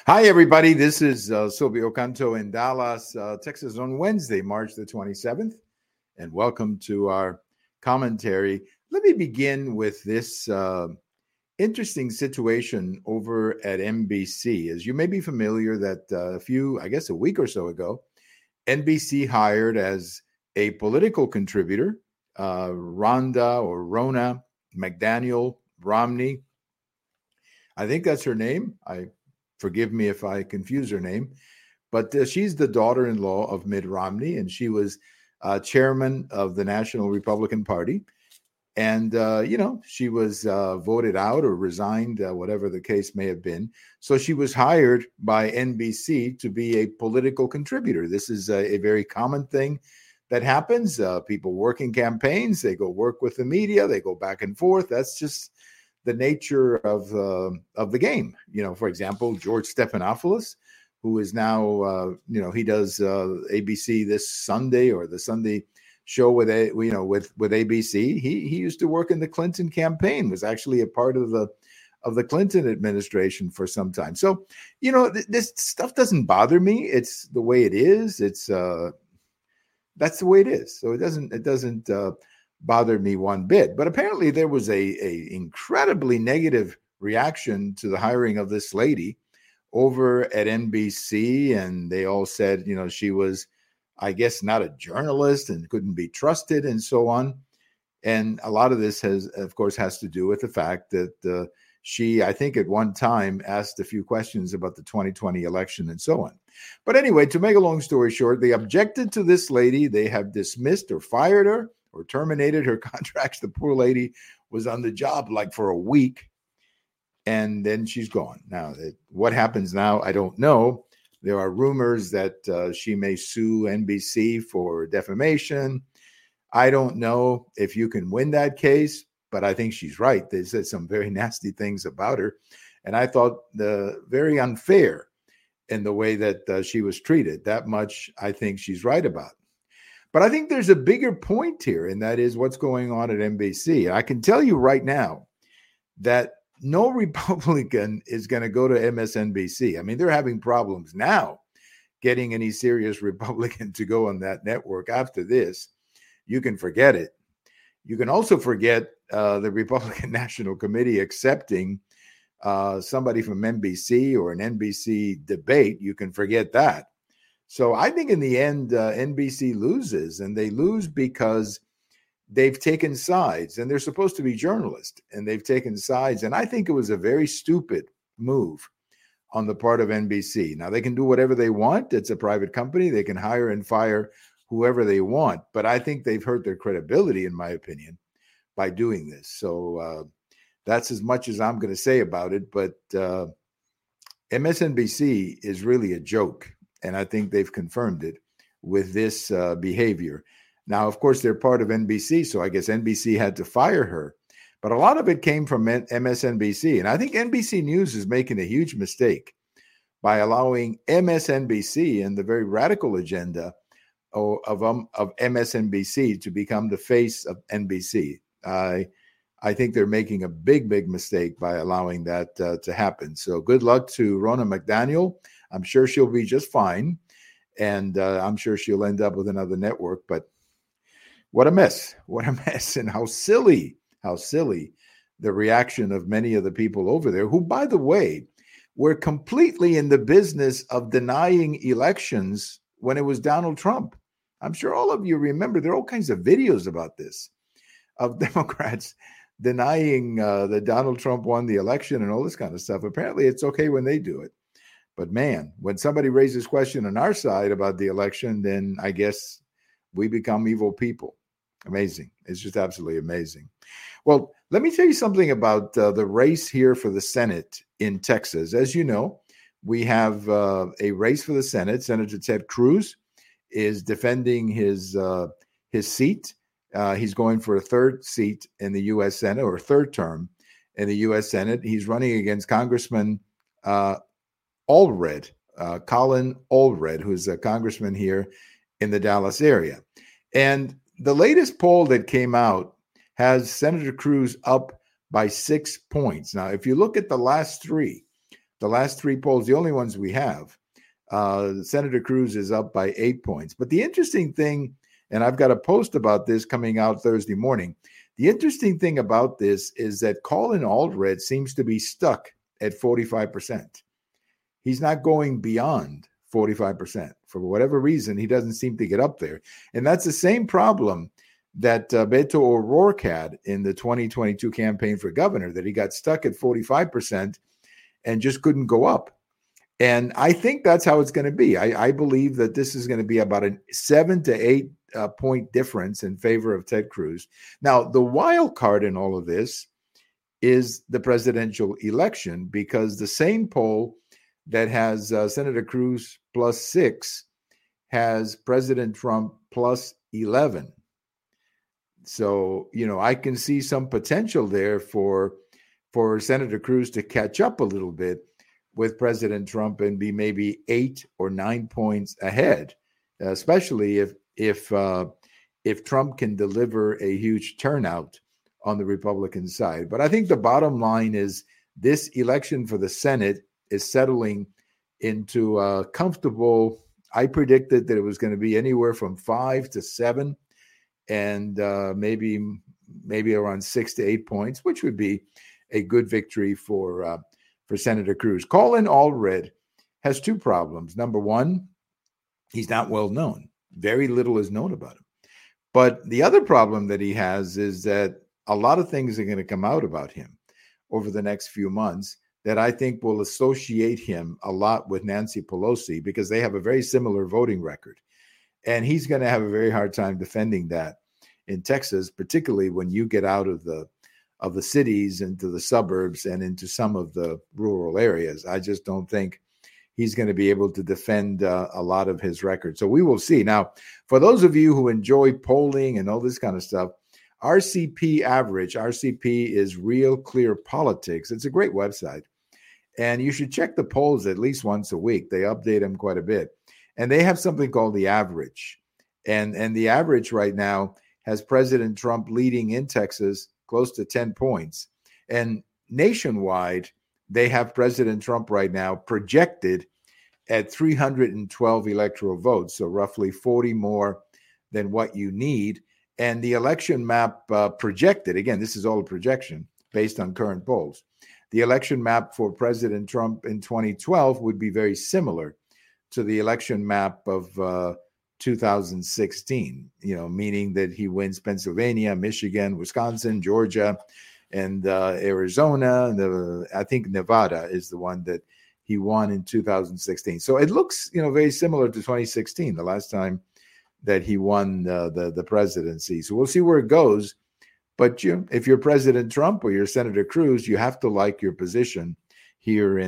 Hi, everybody. This is Silvio Canto in Dallas, Texas on Wednesday, March the 27th. And welcome to our commentary. Let me begin with this interesting situation over at NBC. As you may be familiar that a week or so ago, NBC hired as a political contributor, Ronna McDaniel Romney. I think that's her name. Forgive me if I confuse her name, but she's the daughter-in-law of Mitt Romney, and she was chairman of the National Republican Party. And, she was voted out or resigned, whatever the case may have been. So she was hired by NBC to be a political contributor. This is a very common thing that happens. People work in campaigns. They go work with the media. They go back and forth. That's just the nature of the game. For example, George Stephanopoulos, who is now, he does ABC this Sunday or the Sunday show with ABC. He used to work in the Clinton campaign, was actually a part of the Clinton administration for some time. So, this stuff doesn't bother me. It's the way it is. That's the way it is. So it doesn't bothered me one bit. But apparently there was a incredibly negative reaction to the hiring of this lady over at NBC. And they all said, she was, I guess, not a journalist and couldn't be trusted and so on. And a lot of this has to do with the fact that she, I think at one time, asked a few questions about the 2020 election and so on. But anyway, to make a long story short, they objected to this lady. They have dismissed or fired her or terminated her contracts. The poor lady was on the job like for a week, and then she's gone. Now, what happens now, I don't know. There are rumors that she may sue NBC for defamation. I don't know if you can win that case, but I think she's right. They said some very nasty things about her, and I thought very unfair in the way that she was treated. That much I think she's right about. But I think there's a bigger point here, and that is what's going on at NBC. I can tell you right now that no Republican is going to go to MSNBC. I mean, they're having problems now getting any serious Republican to go on that network after this. You can forget it. You can also forget the Republican National Committee accepting somebody from NBC or an NBC debate. You can forget that. So I think in the end, NBC loses, and they lose because they've taken sides, and they're supposed to be journalists, and they've taken sides. And I think it was a very stupid move on the part of NBC. Now, they can do whatever they want. It's a private company. They can hire and fire whoever they want. But I think they've hurt their credibility, in my opinion, by doing this. So that's as much as I'm going to say about it. But MSNBC is really a joke. And I think they've confirmed it with this behavior. Now, of course, they're part of NBC, so I guess NBC had to fire her. But a lot of it came from MSNBC. And I think NBC News is making a huge mistake by allowing MSNBC and the very radical agenda of MSNBC to become the face of NBC. I think they're making a big, big mistake by allowing that to happen. So good luck to Ronna McDaniel. I'm sure she'll be just fine, and I'm sure she'll end up with another network. But what a mess, and how silly the reaction of many of the people over there, who, by the way, were completely in the business of denying elections when it was Donald Trump. I'm sure all of you remember, there are all kinds of videos about this, of Democrats denying that Donald Trump won the election and all this kind of stuff. Apparently, it's okay when they do it. But man, when somebody raises question on our side about the election, then I guess we become evil people. Amazing. It's just absolutely amazing. Well, let me tell you something about the race here for the Senate in Texas. As you know, we have a race for the Senate. Senator Ted Cruz is defending his seat. He's going for a third seat in the U.S. Senate, or third term in the U.S. Senate. He's running against Congressman Allred, Colin Allred, who's a congressman here in the Dallas area. And the latest poll that came out has Senator Cruz up by 6 points. Now, if you look at the last three, the last three polls, the only ones we have, Senator Cruz is up by 8 points. But the interesting thing, and I've got a post about this coming out Thursday morning, the interesting thing about this is that Colin Allred seems to be stuck at 45%. He's not going beyond 45%. For whatever reason, he doesn't seem to get up there. And that's the same problem that Beto O'Rourke had in the 2022 campaign for governor, that he got stuck at 45% and just couldn't go up. And I think that's how it's going to be. I believe that this is going to be about a 7 to 8 point difference in favor of Ted Cruz. Now, the wild card in all of this is the presidential election, because the same poll that has Senator Cruz +6 has President Trump +11. So, I can see some potential there for Senator Cruz to catch up a little bit with President Trump and be maybe 8 or 9 points ahead, especially if Trump can deliver a huge turnout on the Republican side. But I think the bottom line is this election for the Senate is settling into a comfortable. I predicted that it was going to be anywhere from 5 to 7, and maybe around 6 to 8 points, which would be a good victory for Senator Cruz. Colin Allred has two problems. Number one, he's not well known. Very little is known about him. But the other problem that he has is that a lot of things are going to come out about him over the next few months that I think will associate him a lot with Nancy Pelosi, because they have a very similar voting record. And he's going to have a very hard time defending that in Texas, particularly when you get out of the cities into the suburbs and into some of the rural areas. I just don't think he's going to be able to defend a lot of his record. So we will see. Now, for those of you who enjoy polling and all this kind of stuff, RCP Average, RCP is Real Clear Politics. It's a great website. And you should check the polls at least once a week. They update them quite a bit. And they have something called the average. And the average right now has President Trump leading in Texas close to 10 points. And nationwide, they have President Trump right now projected at 312 electoral votes, so roughly 40 more than what you need. And the election map projected, again, this is all a projection based on current polls. The election map for President Trump in 2012 would be very similar to the election map of 2016, meaning that he wins Pennsylvania, Michigan, Wisconsin, Georgia, and Arizona. And I think Nevada is the one that he won in 2016. So it looks, very similar to 2016, the last time that he won the presidency. So we'll see where it goes. But if you're President Trump or you're Senator Cruz, you have to like your position here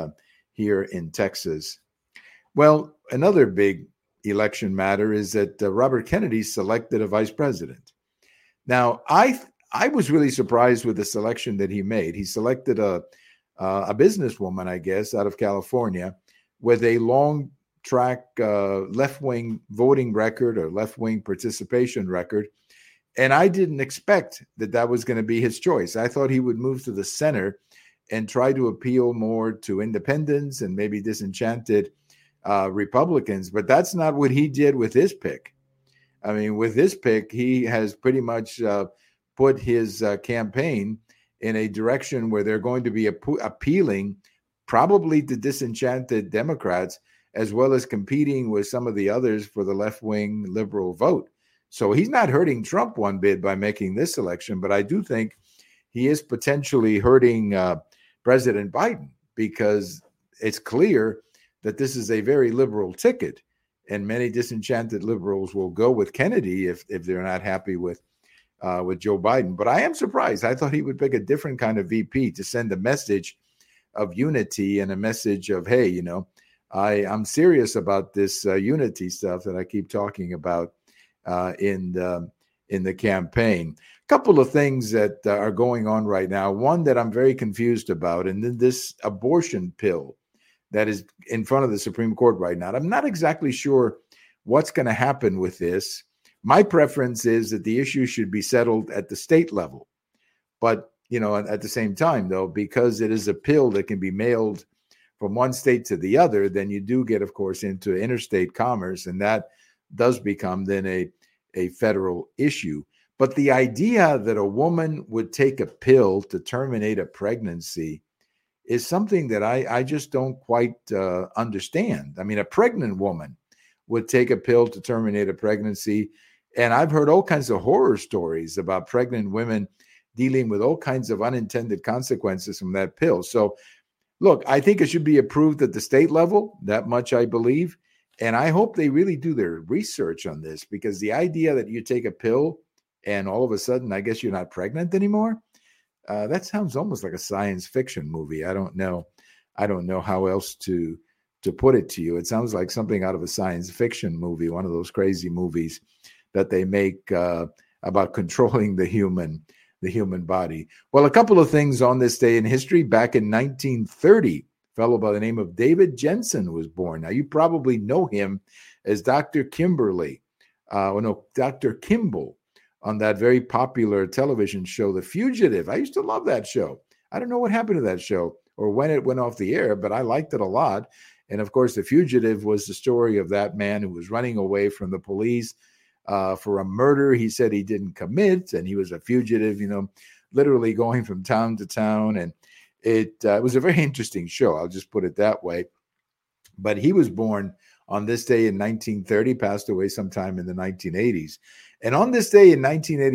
in Texas. Well, another big election matter is that Robert Kennedy selected a vice president. Now, I was really surprised with the selection that he made. He selected a businesswoman, I guess, out of California with a long track left-wing voting record or left-wing participation record. And I didn't expect that was going to be his choice. I thought he would move to the center and try to appeal more to independents and maybe disenchanted Republicans. But that's not what he did with his pick. I mean, with this pick, he has pretty much put his campaign in a direction where they're going to be appealing probably to disenchanted Democrats, as well as competing with some of the others for the left-wing liberal vote. So he's not hurting Trump one bit by making this election, but I do think he is potentially hurting President Biden, because it's clear that this is a very liberal ticket, and many disenchanted liberals will go with Kennedy if they're not happy with Joe Biden. But I am surprised. I thought he would pick a different kind of VP to send a message of unity and a message of, hey, I'm serious about this unity stuff that I keep talking about in the campaign. A couple of things that are going on right now. One that I'm very confused about, and then this abortion pill that is in front of the Supreme Court right now. I'm not exactly sure what's going to happen with this. My preference is that the issue should be settled at the state level. But, at the same time, though, because it is a pill that can be mailed from one state to the other, then you do get, of course, into interstate commerce, and that does become then a federal issue. But the idea that a woman would take a pill to terminate a pregnancy is something that I just don't quite understand. I mean, a pregnant woman would take a pill to terminate a pregnancy. And I've heard all kinds of horror stories about pregnant women dealing with all kinds of unintended consequences from that pill. So, look, I think it should be approved at the state level. That much I believe. And I hope they really do their research on this, because the idea that you take a pill and all of a sudden, I guess you're not pregnant anymore, that sounds almost like a science fiction movie. I don't know how else to put it to you. It sounds like something out of a science fiction movie, one of those crazy movies that they make about controlling the human body. Well, a couple of things on this day in history. Back in 1930, a fellow by the name of David Jensen was born. Now, you probably know him as Dr. Dr. Kimball on that very popular television show, The Fugitive. I used to love that show. I don't know what happened to that show or when it went off the air, but I liked it a lot. And of course, The Fugitive was the story of that man who was running away from the police for a murder he said he didn't commit, and he was a fugitive, literally going from town to town. And it was a very interesting show. I'll just put it that way. But he was born on this day in 1930, passed away sometime in the 1980s. And on this day in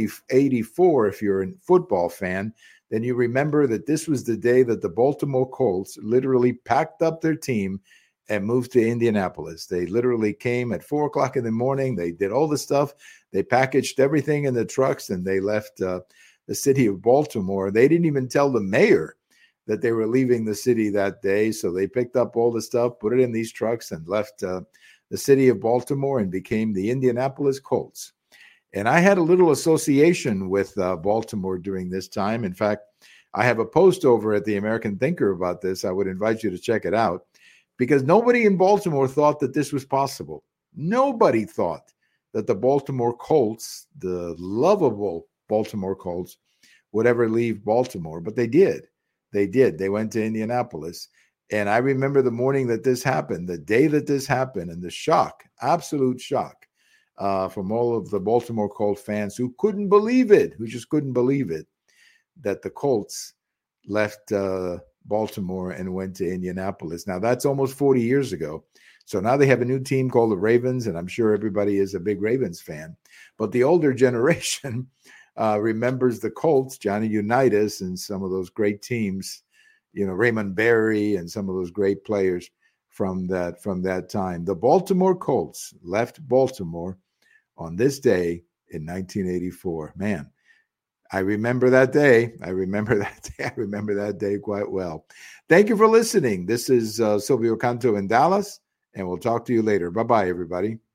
1984, if you're a football fan, then you remember that this was the day that the Baltimore Colts literally packed up their team and moved to Indianapolis. They literally came at 4:00 in the morning. They did all the stuff. They packaged everything in the trucks, and they left the city of Baltimore. They didn't even tell the mayor that they were leaving the city that day. So they picked up all the stuff, put it in these trucks, and left the city of Baltimore and became the Indianapolis Colts. And I had a little association with Baltimore during this time. In fact, I have a post over at the American Thinker about this. I would invite you to check it out, because nobody in Baltimore thought that this was possible. Nobody thought that the Baltimore Colts, the lovable Baltimore Colts, would ever leave Baltimore, but they did. They did. They went to Indianapolis. And I remember the morning that this happened, the day that this happened, and the shock, absolute shock from all of the Baltimore Colts fans who couldn't believe it, who just couldn't believe it, that the Colts left Baltimore and went to Indianapolis. Now, that's almost 40 years ago. So now they have a new team called the Ravens, and I'm sure everybody is a big Ravens fan. But the older generation remembers the Colts, Johnny Unitas, and some of those great teams, Raymond Berry and some of those great players from that time. The Baltimore Colts left Baltimore on this day in 1984. Man, I remember that day. I remember that day quite well. Thank you for listening. This is Silvio Canto in Dallas, and we'll talk to you later. Bye-bye, everybody.